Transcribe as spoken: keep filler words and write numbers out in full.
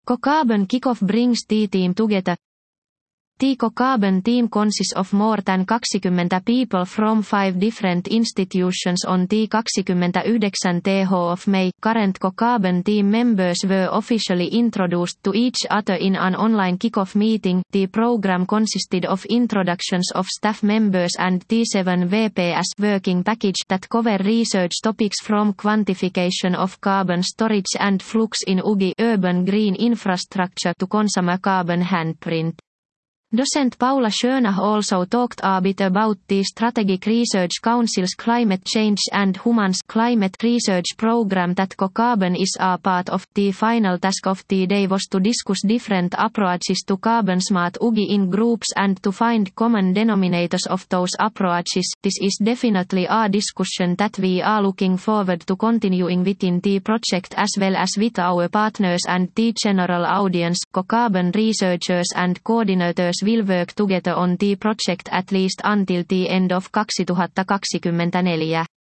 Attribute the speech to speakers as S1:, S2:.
S1: Co-Carbon Kickoff brings the team together. The Co-Carbon team consists of more than twenty people from five different institutions on the twenty-ninth of May. Current Co-Carbon team members were officially introduced to each other in an online kickoff meeting. The program consisted of introductions of staff members and the seven V P S working package that cover research topics from quantification of carbon storage and flux in U G I urban green infrastructure to consumer carbon handprint. Docent Paula Schönach also talked a bit about the Strategic Research Council's Climate Change and Humans Climate Research program that Co-Carbon is a part of. The final task of the day was to discuss different approaches to carbon-smart U G I in groups and to find common denominators of those approaches. This is definitely a discussion that we are looking forward to continuing within the project as well as with our partners and the general audience. Co-Carbon researchers and coordinators will work together on the project at least until the end of twenty twenty-four.